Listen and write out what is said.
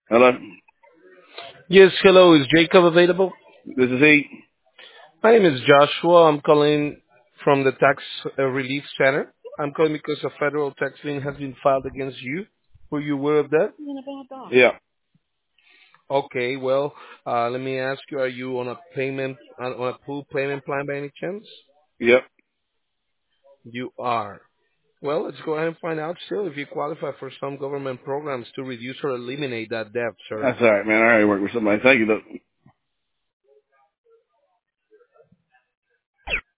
Hello? Yes, hello. Is Jacob available? This is he. My name is Joshua. I'm calling from the Tax Relief Center. I'm calling because a federal tax lien has been filed against you. Were you aware of that? Yeah. Okay, well, let me ask you, are you on a on a pool payment plan by any chance? Yep. You are. Well, let's go ahead and find out still if you qualify for some government programs to reduce or eliminate that debt, sir. That's all right, man. I already work with somebody. Thank you, though.